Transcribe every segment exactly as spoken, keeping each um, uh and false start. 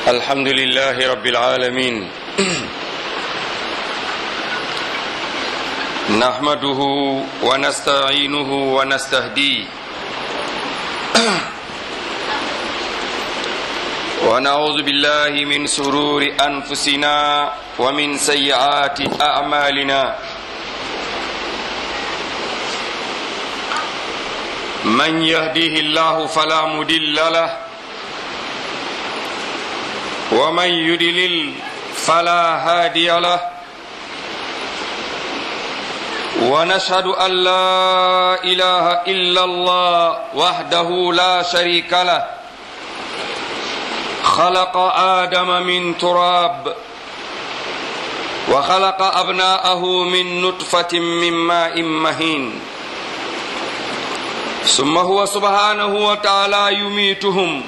الحمد لله رب العالمين نحمده ونستعينه ونستهديه ونعوذ بالله من شرور أنفسنا ومن سيئات أعمالنا من يهده الله فلا مضل له ومن يضلل فلا هادي له ونشهد أن لا إله إلا الله وحده لا شريك له خلق آدم من تراب وخلق أبناءه من نطفة من ماء مهين ثم هو سبحانه وتعالى يميتهم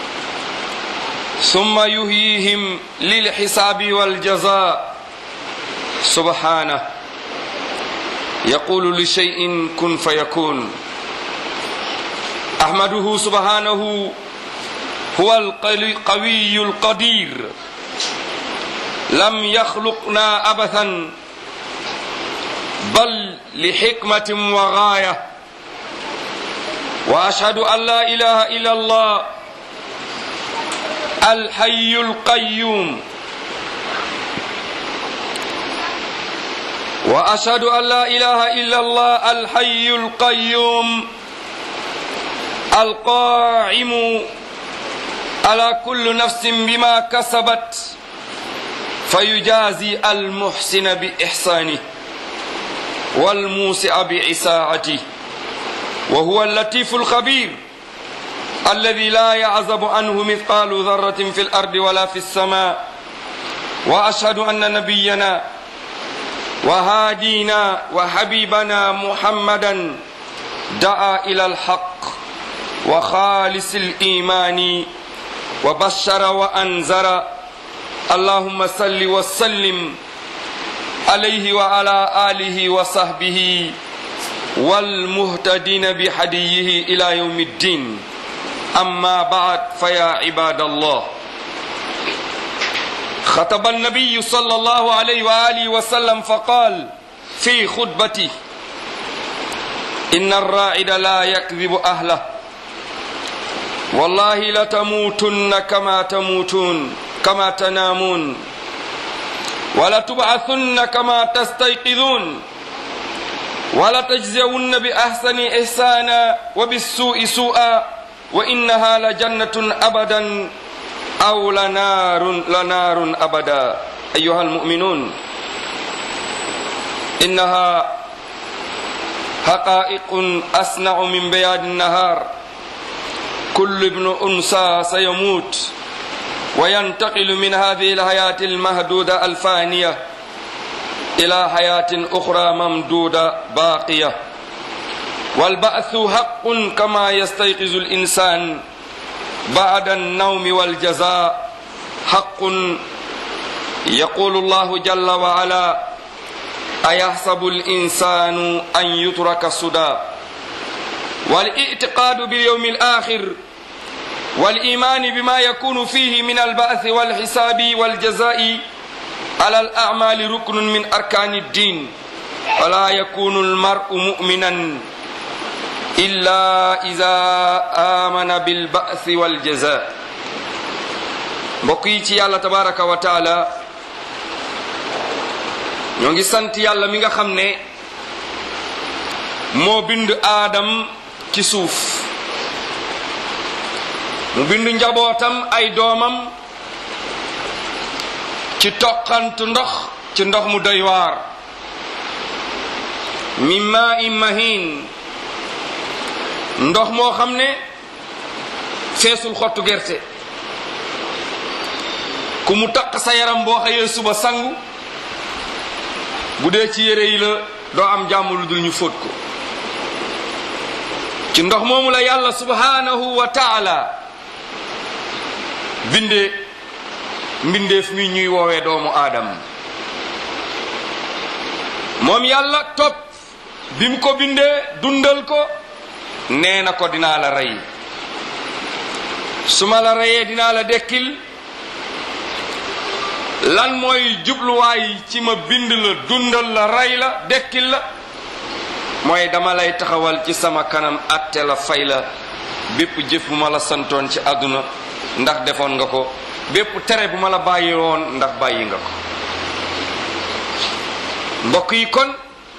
ثم يحييهم للحساب والجزاء سبحانه يقول لشيء كن فيكون أحمده سبحانه هو القوي القدير لم يخلقنا أبثا بل لحكمة وغاية وأشهد أن لا إله إلا الله الحي القيوم وأشهد أن لا إله إلا الله الحي القيوم القائم على كل نفس بما كسبت فيجازي المحسن بإحسانه والموسع بإساءته وهو اللطيف الخبير الذي لا يعزب عنه مثقال ذرة في الأرض ولا في السماء وأشهد أن نبينا وهادينا وحبيبنا محمدا دعا إلى الحق وخالص الإيمان وبشر وأنذر اللهم صل وسلم عليه وعلى آله وصحبه والمهتدين بهديه إلى يوم الدين أما بعد فيا عباد الله خطب النبي صلى الله عليه وآله وسلم فقال في خطبته إن الراعد لا يكذب أهله والله لتموتن كما تموتون كما تنامون ولتبعثن كما تستيقظون ولتجزون بأحسن إحسانا وبالسوء سوءا وإنها لجنة أبدا أو لنار لنار أبدا أيها المؤمنون إنها حقائق أصنع من بياض النهار كل ابن أنثى سيموت وينتقل من هذه الحياة المهدودة الفانية إلى حياة أخرى ممدودة باقية والبعث حق كما يستيقظ الإنسان بعد النوم والجزاء حق يقول الله جل وعلا أيحسب الإنسان أن يترك سدى والاعتقاد باليوم الآخر والإيمان بما يكون فيه من البعث والحساب والجزاء على الأعمال ركن من أركان الدين ولا يكون المرء مؤمنا إلا إذا آمن بالبعث والجزاء mbokk ci yàlla tabaraka wa taala ñoo ngi sant yàlla mi nga xam ne moo bind aadam ci suuf mu bind njabootam ay doomam ci toqantu ndox ci ndox mu doy waar min maa'in mahin ndox moo xam ne feesul xottu gerte ku mu taq sa yaram boo xëyee suba sangu bu dee ci yére yi la doo am jàmm lu dul ñu fóot ko ci ndox moomu la yàlla subhanahu wa taala bindee mbindeef mi ñuy woowee doomu aadam moom yàlla topp bi mu ko bindee dundal ko nee na ko dinaa la rey su ma la reyee dinaa la dekkil lan mooy jubluwaay ci ma bind la dundal la rey la dekkil la mooy dama lay taxawal ci sama kanam atte la fay la bépp jëf bu ma la santoon ci àdduna ndax defoon nga ko bépp tere bu ma la bàyyi woon ndax bàyyi nga ko mbokk yi kon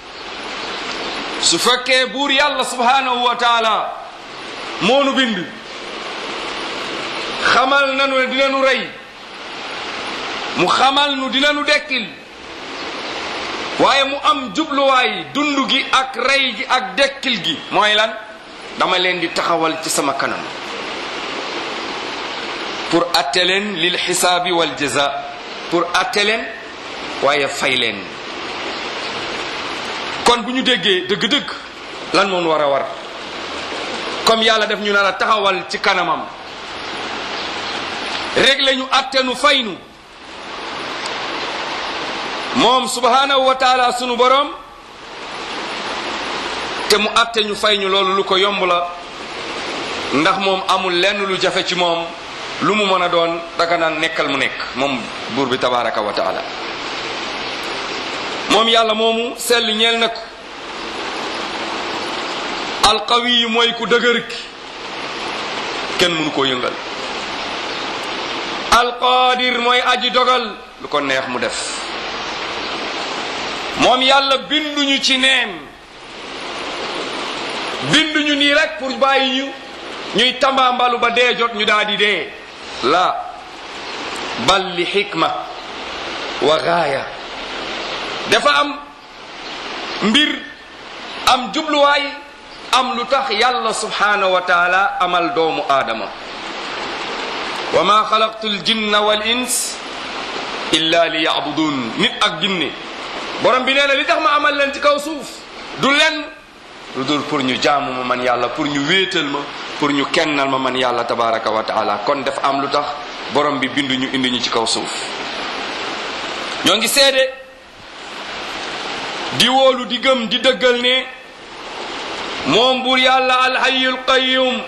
su fekkee buur yàlla subhanahu wa taala moonu bind xamal nanu ne dina nu rey mu xamal nu dina nu dekkil waaye mu am jubluwaay dund gi ak rey gi ak dekkil gi mooy lan dama leen di taxawal ci sama kanam pour atte leen lil xisaabi wal jaza pour atte leen waaye fay leen kon bu ñu déggee dëgg-dëgg lan moom war a war comme yàlla def ñu nar a taxawal ci kanamam réglé ñu atte nu fay nu moom subhanahu wa taala sunu borom te mu atte ñu fay ñu loolu lu ko yomb la ndax moom amul lenn lu jafe ci moom lu mu mën a doon daga naan nekkal mu nekk moom buur bi tabaraka wa taala moom yàlla moomu sell ñeel na ko alqawi mooy ku dëgër ki kenn mënu koo yëngal alqaadir mooy aji dogal lu ko neex mu def moom yàlla binduñu ci neen binduñu nii rek pour bàyyi ñu ñuy tambaambalu ba dee jot ñu daal di dee la bal li xikma wa gaaya dafa am mbir am jubluwaay am lu tax yàlla subhanahu wa taala amal doomu aadama wa ma xalaqtu l jinna wal ins illa li yabudun nit ak jinne borom bi nee na li tax ma amal leen ci kaw suuf du len lu dul pour ñu jaamu ma man yàlla pour ñu wéetal ma pour ñu kennal ma man yàlla tabaraka wa taala kon dafa am lu tax borom bi bindu ñu indi ñu ci kaw suuf ñoo ngi seede di wóolu di gëm di dëggal ne moom buur yàlla alhayyul qayyum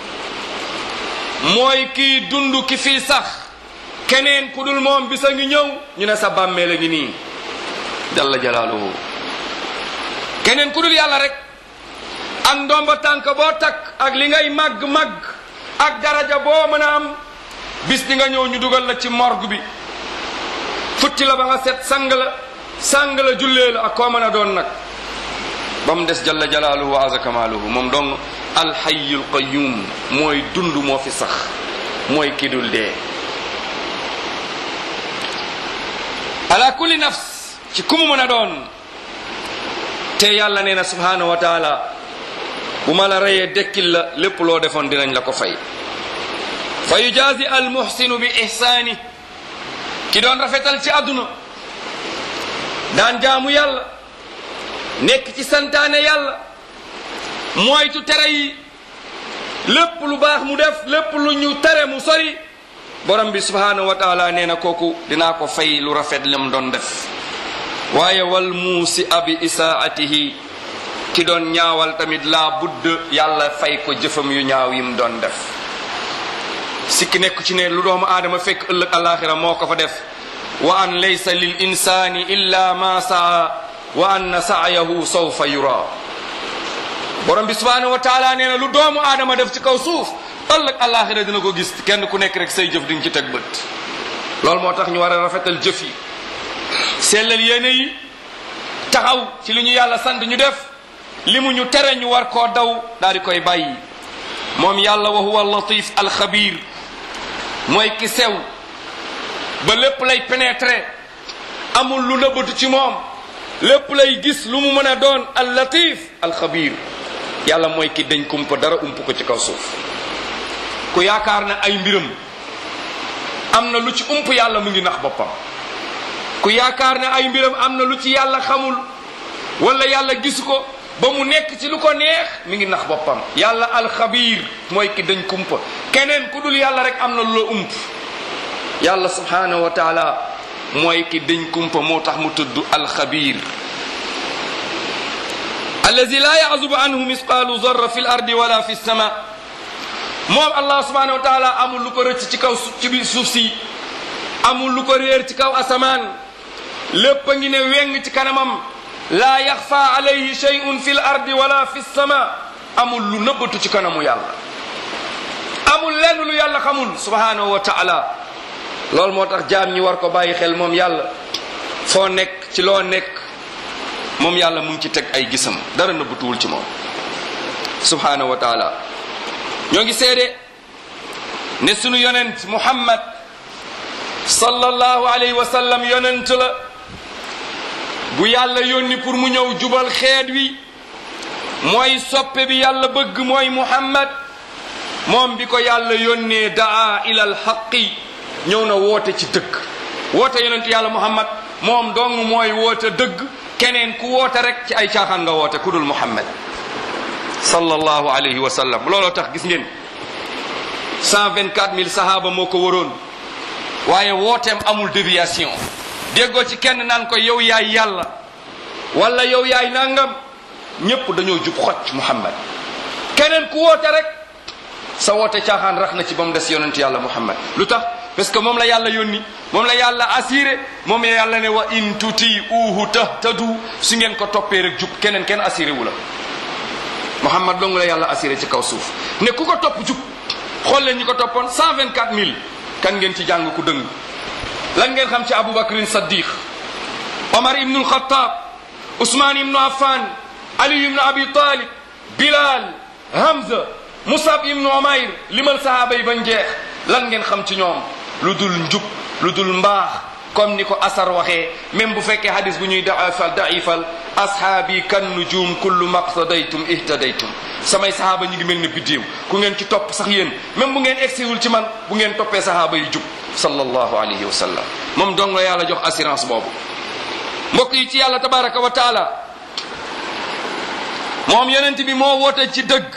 mooy kii dund ki fii sax keneen ku dul moom bisa ngi ñëw ñu ne sa bàmmeel a ngi nii jalla jalaaluhu keneen ku dul yàlla rek ak ndomba tànk boo takk ak li ngay màgg-màgg ak daraja boo mën a am bis di nga ñëw ñu dugal la ci morgue bi futti la ba nga set sang la sang la jullee la ak koo mën a doon nag ba mu des jalla jalaaluhu wa aza kamaaluhu moom dong alhayyul qayyum mooy dund moo fi sax mooy ki dul dee ala kulli nafs ci ku mu mën a doon te yàlla nee na subhanahu wa taala bu ma la reyee dekkil la lépp loo defoon dinañ la ko fay fa yujazi al muhsinu bi ihsaani ki doon rafetal ci àdduna daan jaamu yàlla nekk ci santaane yàlla moytu tere yi lépp lu baax mu def lépp lu ñu tere mu sori borom bi subhanahu wa taala nee na kooku dinaa ko fay lu rafet lam doon def waaye wal muusi abi isaatihi ki doon ñaawal tamit laa budd yàlla fay ko jëfam yu ñaaw yim doon def sikki nekk ci ne lu doomu aadama fekk ëllëg alaxira moo ko fa def wa an laysa lil insani illa ma saa wa anna sa'yahu sawfa yura borom bi subhanahu wa taala nee na lu doomu aadama def ci kaw suuf ëllëg alaxira dina ko gis kenn ku nekk rek say jëf di nga ci teg bët loolu moo tax ñu war a rafetal jëf yi sellal yéene yi taxaw ci li ñu yàlla sant ñu def li mu ñu tere ñu war koo daw daal di koy bàyyi moom yàlla wa huwa latif alxabir mooy ki sew ba lépp lay pénétrer amul lu nëbbatu ci moom lépp lay gis lu mu mën a doon al latif alxabir yàlla mooy ki dañ kumpa dara ump ko ci kaw suuf ku yaakaar ne ay mbiram am na lu ci ump yàlla mu ngi nax boppam ku yaakaar ne ay mbiram am na lu ci yàlla xamul wala yàlla gisu ko ba mu nekk ci lu ko neex mi ngi nax boppam yàlla alxabir mooy ki dañ kumpa keneen ku dul yàlla rek am na lu la ump yàlla subhanahu wa taala mooy ki dañ kumpa moo tax mu tudd alxabir allazi la ya'zubu anhu misqalu zarra fi l ardi wala fi sama moom allah subhanahu wa taala amul lu ko rëcc ci kaw ci biir suuf si amul lu ko réer ci kaw asamaan lépp a ngi ne weng ci kanamam laa yaxfa alayhi shay'un fi l ardi wala fi sama amul lu nëbbatu ci kanamu yàlla amul lenn lu yàlla xamul subhanahu wa taala loolu moo tax jaam ñi war ko bàyyi xel moom yàlla foo nekk ci loo nekk moom yàlla mu ngi ci teg ay gisam dara nëbbatuwul ci moom subhanahu wa taala ñoo ngi seede ne sunu yonent muhammad sallallahu alayhi wa sallam yonent la bu yàlla yónni pour mu ñëw jubal xeet wi mooy soppe bi yàlla bëgg mooy muhammad moom bi ko yàlla yónnee daa ilal xaqi ñëw na woote ci dëgg woote yonent yàlla muhammad moom dong mooy woote dëgg keneen ku woote rek ci ay caaxaan nga woote ku dul muhammad sallallahu alayhi wa sallam looloo tax gis ngeen cent vingt-quatre mille sahaaba moo ko waroon waaye wooteem amul déviation déggoo ci kenn naan ko yow yaay yàlla wala yow yaay nangam ñépp dañoo jub xocc muhammad keneen ku woote rek sa woote caaxaan rax na ci ba mu des yonent yàlla muhammad lu tax parce que moom la yàlla yónni moom la yàlla assuré moom la yàlla ne wa in tuti uhu tahtadu su ngeen ko toppee rek jub keneen kenn assuré wu la muhammad dong la yàlla assuré ci kaw suuf ne ku ko topp jub xool leen ñi ko toppoon cent vingt-quatre mille kan ngeen ci jàng ku dëng lan ngeen xam ci aboubacrin saddiq omar ibnu alxataab ousmane ibnu affan ali ibnu abi talib bilal hamza musab ibnu umayr limal sahaaba yi bañ jeex lan ngeen xam ci ñoom lu dul njub lu dul mbaax comme ni ko asar waxee même bu fekkee hadis bu ñuy daifal daifal ashaabi kan nujum kullu maqtadaytum ihtadaytum samay sahaaba ñi ngi mel ne biddiw ku ngeen ci topp sax yéen même bu ngeen egsiwul ci man bu ngeen toppee sahaaba yi jub sallallahu alayhi wa sallam moom dong la yàlla jox assurance boobu mbokk yi ci yàlla tabaraka wa taala moom yonent bi moo woote ci dëgg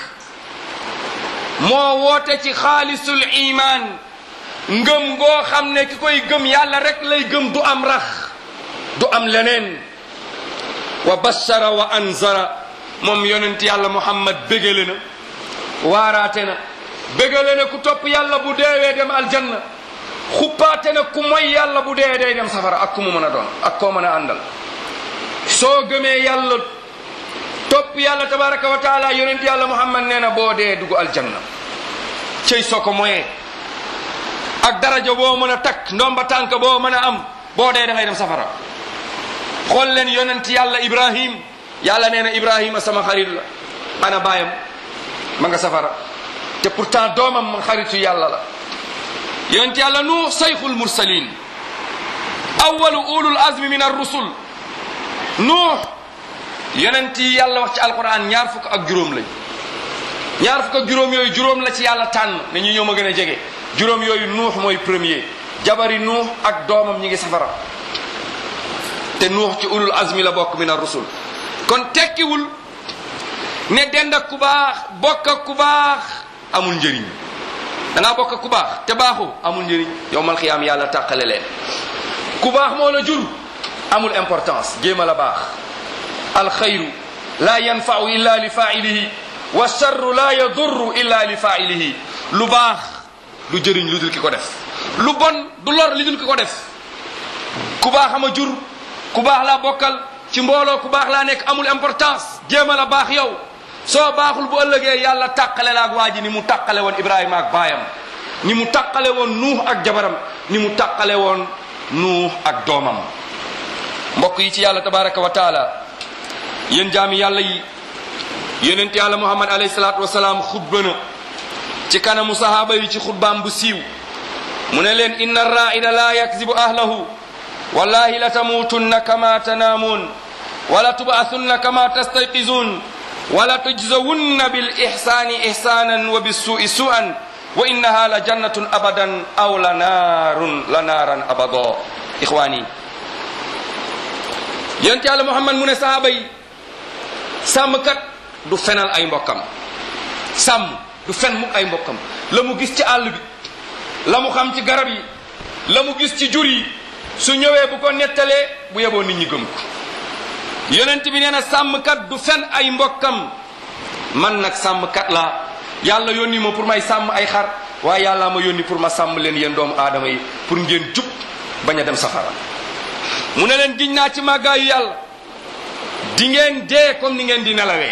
moo woote ci xaalisul iman ngëm goo xam ne ki koy gëm yàlla rek lay gëm du am rax du am leneen wa bashara wa anzara moom yonent yàlla muhammad bégale na waaraate na bégale na ku topp yàlla bu deewee dem aljanna xuppaate na ku moy yàlla bu dee day dem safara ak ku mu mën a doon ak koo mën a àndal soo gëmee yàlla topp yàlla tabaraka wa taala yonent yàlla muhammad nee na boo dee dugg aljanna cey soo ko moyee ak daraja boo mën a takk ndomba tànk boo mën a am boo dee da ngay dem safara xool leen yonent yàlla ibrahim yàlla nee na ibrahima sama xarit la ana baayam ma nga safara te pourtant doomam ma xaritu yàlla la yonent yàlla nuux sayxul mursalin awalu ulul azmi min ar-rusul nuux yonent yi yàlla wax ci alquran ñaar fukk ak juróom lañ ñaar fukk ak juróom yooyu juróom la ci yàlla tànn ne ñu ñëw ma gën a jege juróom yooyu nuux mooy premier jabari nuux ak doomam ñi ngi safara te nuux ci ulul azmi la bokk min ar-rusul kon tekkiwul ne dend ak ku baax bokk ak ku baax amul njëriñ da ngaa bokk ak ku baax te baaxu amul njëriñ yowmal xiyaam yàlla tàqale leen ku baax moo la jur amul importance jéem a la baax alxayru la yanfau illa li failihi wa charru la yadurru illa li failihi lu baax du jëriñ lu dul ki ko def lu bon du lor li dul ki ko def ku baax ama jur ku baax laa bokkal ci mbooloo ku baax laa nekk amul importance jéem a la baax yow soo baaxul bu ëllëgee yàlla tàqale la ak waa ji ni mu tàqale woon Ibrahima ak baayam ni mu tàqale woon Nuux ak jabaram ni mu tàqale woon Nuux ak doomam mbokk yi ci yàlla tabaraka wa taala yéen jaami yàlla yi yonent yàlla Muhammad alayhi salaatu wasalaam xutba na ci kanamu sahaaba yi ci xutbaam bu siiw mu ne leen inna raa'ida la yakzibu ahlahu wallahi la tamuutunna kama tanaamuun wala tub'athunna kama tastayqizun wala tujzawunna bil ihsani ihsanan wa bis su'i su'an wa innaha la jannatun abadan aw la naarun la naaran abada ixwaani yonent yàlla Muhammad mu ne sahaaba yi sàmmkat du fenal ay mbokkam sàmm du fen mukk ay mbokkam la mu gis ci àll bi la mu xam ci garab yi la mu gis ci jur yi su ñëwee bu ko nettalee bu yeboo nit ñi gëm ko yonent bi nee na sàmmkat du fen ay mbokkam man nag sàmmkat laa yàlla yónni ma pour may sàmm ay xar waaye yàlla ma yónni pour ma sàmm leen yéen doomu aadama yi pour ngeen jub bañ a dem safara mu ne leen giñ naa ci màggaayu yàlla di ngeen dee comme ni ngeen di nelawee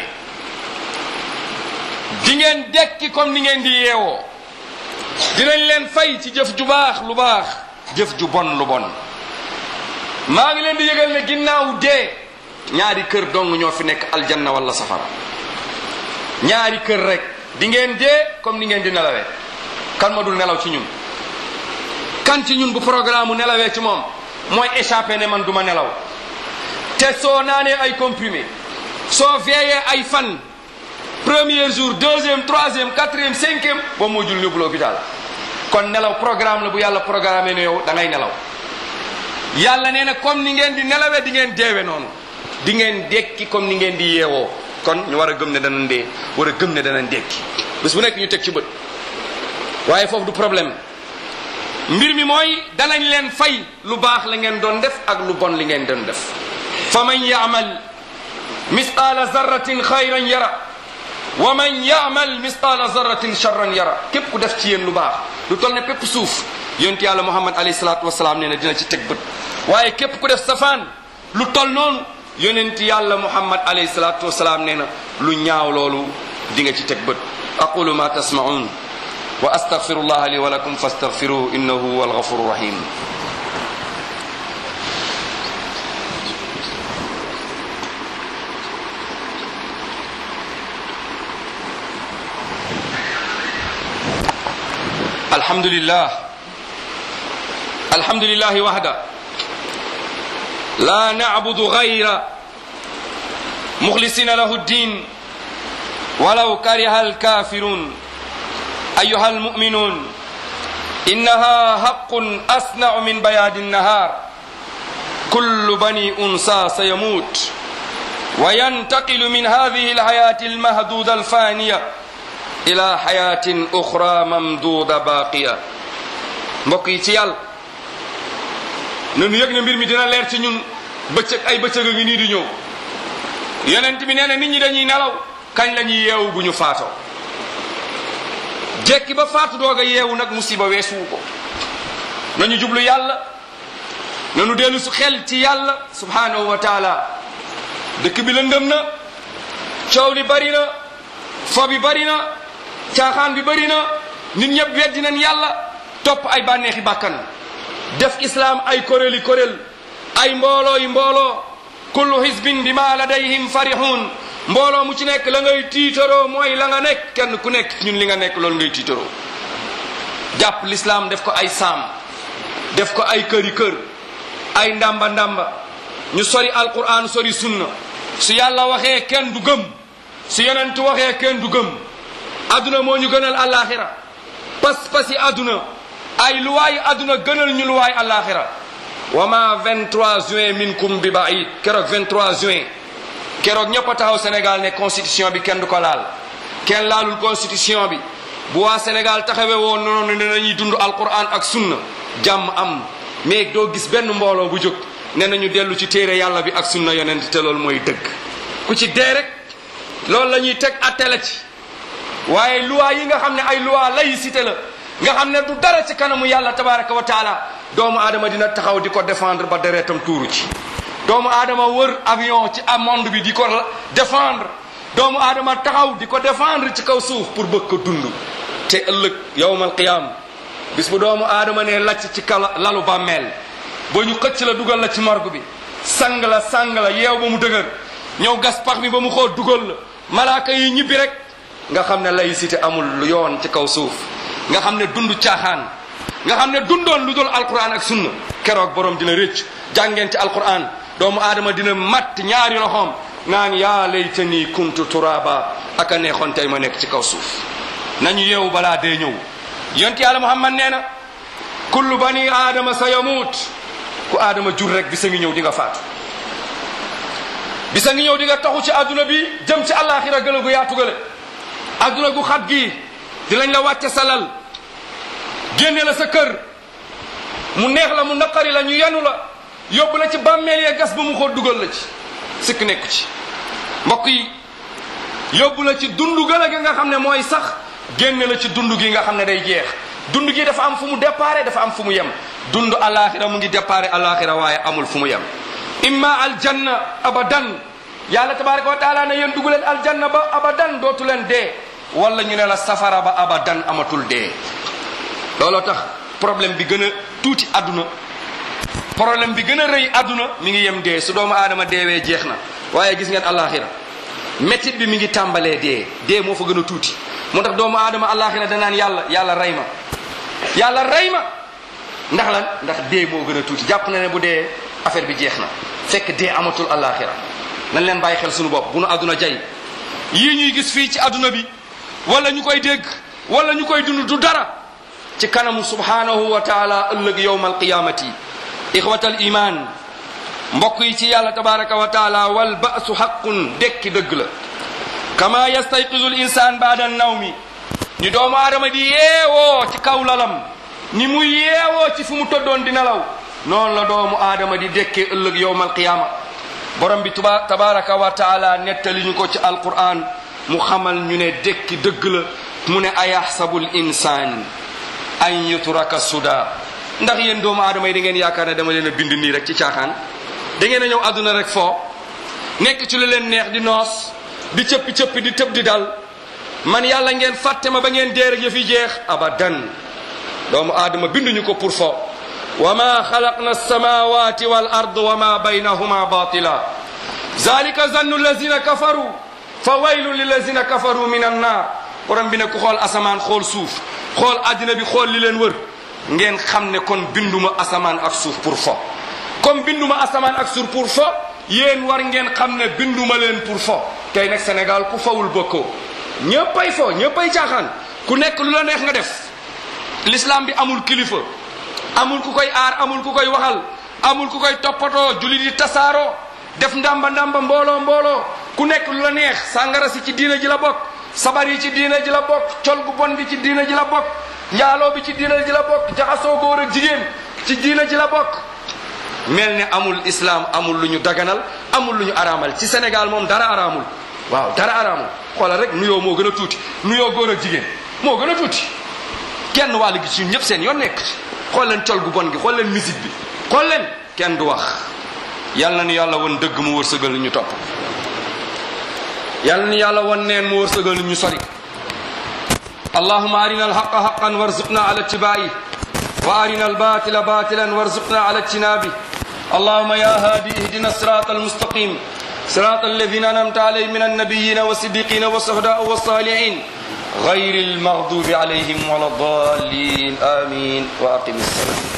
di ngeen dekki comme ni ngeen di yeewoo dinañ leen fay ci jëf ju baax lu baax jëf ju bon lu bon maa ngi leen di yëgal ne ginnaaw dee ñaari kër dong ñoo fi nekk aljanna wala safara ñaari kër rek di ngeen dee comme ni ngeen di nelawee kan ma dul nelaw ci ñun kan ci ñun bu programme nelawee ci moom mooy échappé ne man duma nelaw te soo naanee ay comprimé soo veillé ay fan premier jour deuxième troisième quatrième cinquième boo moo jul yóbbu l'hôpital kon nelaw programme la bu yàlla programmé ne yow da ngay nelaw yàlla nee na comme ni ngeen di nelawee di ngeen deewe noonu di ngeen dekki comme ni ngeen di yeewoo kon ñu war a gëm ne danañ dee war a gëm ne danañ dekki bés bu nekk ñu teg ci bët waaye foofu du problème mbir mi mooy danañ leen fay lu baax la ngeen doon def ak lu bon li ngeen doon def fa man yaamal misqaala zarratin xayran yara wa man yaamal misqaala zarratin charran yara képp ku def ci yéen lu baax lu toll ne pépp suuf yonent yàlla muhammad alayhi salaatu wasalaam nee na dina ci teg bët waaye képp ku def safaan lu toll noonu yonent yàlla muhammad alayhi salaatu wasalaam nee na lu ñaaw loolu di nga ci teg bët aqulu ma tasmaun wa astaghfirullah li wa lakum fastaghfiruhu innahu huwal ghafurur rahim alhamdulillah alhamdulillah wahda la na'budu ghayra mukhlisina lahu ad-din walau kariha al-kafirun أيها المؤمنون إنها حق أصنع من بياد النهار كل بني أنثى سيموت وينتقل من هذه الحياة المهدودة الفانية إلى حياة أخرى ممدودة باقية mbokk yi ci yàlla nanu yëg ne mbir mi dina leer ci ñun bëccëg ay bëccëg a ngi nii di ñëw yonent bi nee na nit ñi dañuy nelaw kañ la ñuy yeewu bu ñu faatoo jekki ba faatu doog a yeewu nag musiba weesuwu ko nañu jublu yàlla nañu dellu su xel ci yàlla subhanahu wa taala dëkk bi lëndëm na coow li bari na fo bi bari na caaxaan bi bari na nit ñëpp weddi nañ yàlla topp ay bànneexi bàkkan def islaam ay kuréeli kuréel ay mbooloo yi mbooloo kullu hizbin bima ladayhim farihun mbooloo mu ci nekk la ngay tiitaroo mooy la nga nekk kenn ku nekk ñun li nga nekk loolu ngay tiitaroo jàpp l'islam def ko ay saam def ko ay këri kër ay ndamba ndamba ñu sori alquran sori sunna su yàlla waxee kenn du gëm su yonent waxee kenn du gëm adduna moo ñu gënal alaxira pas-pasi adduna ay luwaay adduna gënal ñu luwaay alaxira wa ma vingt-trois juin minkum bi baid keroog vingt-trois juin keroog ñëpp a taxaw Sénégal ne constitution bi kenn du ko laal kenn laalul constitution bi bu waa Sénégal taxawee woon noonu ne nañuy dund alquran ak sunna jàmm am mais doo gis benn mbooloo bu jóg ne nañu dellu ci téere yàlla bi ak sunna yonent te loolu mooy dëgg ku ci dee rek loolu la ñuy teg atte la ci waaye loi yi nga xam ne ay loi laïcité la nga xam ne du dara ci kanamu yàlla tabaraka wa taala doomu aadama dina taxaw di ko défendre ba deretam tuuru ci doomu aadama wër avion ci monde bi di ko défendre doomu aadama taxaw di ko défendre ci kaw suuf pour bëgg ko dund te ëllëg yawmal qiyaam bis bu doomu aadama ne lacc ci kala lalu bàmmeel ba ñu xëcc la dugal la ci morgue bi sang la sang la yeew ba mu dëgër ñëw gas pax bi ba mu xoo dugal la malaaka yi ñibbi rek nga xam ne laïcité amul yoon ci kaw suuf nga xam ne dund caaxaan nga xam ne dundoon lu dul alquran ak sunna keroog borom dina rëcc jàngeen ci alquran doomu aadama dina matt ñaari loxoom naan yaa laytani kuntu turaba ak a neexoon tey ma nekk ci kaw suuf nañu yeewu balaa dee ñëw yonent yàlla muhammad nee na kullu bani aadama sa yamuut ku aadama jur rek bisa ngi ñëw di nga faatu bisa ngi ñëw di nga taxu ci adduna bi jëm ci àllaaxira gëla gu yaatugale adduna gu xat gi dinañ la wàcce sa lal génne la sa kër mu neex la mu naqari la ñu yenu la yóbbu la ci bàmmeel ya gas ba mu xoo dugal la ci sikk nekku ci mbokk yi yóbbu la ci dundu gëla gi nga xam ne mooy sax génne la ci dund gi nga xam ne day jeex dund gi dafa am fu mu déparé dafa am fu mu yem dund alaxira mu ngi déparé alaxira waaye amul fu mu yem imma aljanna abadan yàlla tabaraka wa taala ne yéen dugg leen aljanna ba abadan dootu leen dee wala ñu ne la safara ba abadan amatul dee looloo tax problème bi gën a tuuti àdduna problème bi gën a rëy àdduna mi ngi yem dee su doomu aadama deewee jeex na waaye gis ngeen alaxira métit bi mi ngi tàmbalee dee dee moo fa gën a tuuti moo tax doomu aadama alaxira danaan yàlla yàlla rey ma yàlla rey ma ndax lan ndax dee moo gën a tuuti jàpp na ne bu dee affaire bi jeex na fekk dee amatul alaxira nañ leen bàyyi xel suñu bopp bu nu àdduna jay yii ñuy gis fii ci àdduna bi wala ñu koy dégg wala ñu koy dund du dara ci kanamu subhanahu wa taala ëllëg yowmal qiyamati ixwatal iman mbokk yi ci yàlla tabaraka wa taala wal ba'su haqqun dekki dëgg la kama yastayqizu l insan baada nawmi ni doomu aadama di yeewoo ci kaw lalam ni mu yeewoo ci fu mu toddoon di nelaw noonu la doomu aadama di dekkee ëllëg yowmal qiyama borom bi tuba tabaraka wa taala nettali ñu ko ci alquran mu xamal ñu ne dekki dëgg la mu ne ayaxsabu l insan an yutraka suda ndax yéen doomu aadama yi da ngeen yaakaar ne dama leen a bind nii rek ci caaxaan da ngeen a ñëw àdduna rek foo nekk ci lu leen neex di noos di cëppi cëppi di tëb di dal man yàlla ngeen fàtte ma ba ngeen dee rek yëfi jeex abadan doomu aadama binduñu ko pour fo wa ma xalaqna alsamawati wal ard wa ma baynahuma batila zalika zannu allazina kafaru fa waylu lillazina kafaru min annar borom bi ne ku xool asamaan xool suuf xool àddina bi xool li leen wër ngeen xam ne kon binduma asamaan ak suuf pour fo comme binduma asamaan ak suuf pour fo yéen war ngeen xam ne binduma leen pour fo tey nag Sénégal ku fawul bokkoo ñëppay fo ñëppay caaxaan ku nekk lu la neex nga def l'islam bi amul kilifa amul ku koy aar amul ku koy waxal amul ku koy toppatoo jullit yi tasaaroo def ndamba ndamba mbooloo mbooloo ku nekk lu la neex sàngara si ci diina ji la bokk sabar yi ci diina ji la bokk col gu bon bi ci diina ji la bokk njaaloo bi ci diina ji la bokk jaxasoo góor ak jigéen ci diina ji la bokk mel ne amul islam amul lu ñu daganal amul lu ñu araamal ci Sénégal moom dara araamul waaw dara araamul xoolal rek nuyoo moo gën a tuuti nuyoo góor ak jigéen moo gën a tuuti kenn wàll gi ci ñëpp seen yoon nekk xool leen col gu bon gi xool leen musique bi xool leen kenn du wax yal na ni yàlla won dëgg mu wërsëgal ñu topp yal na ni yàlla won neen mu wërsëgal ñu sori allahumma arina alhaqa haqqan warzuqna ala ittiba'i wa arina albatila batilan warzuqna ala ijtinabi اللهم يا هادي اهدنا الصراط المستقيم صراط الذين أنعمت عليهم من النبيين والصديقين والشهداء والصالحين غير المغضوب عليهم ولا الضالين آمين وأقم الصلاة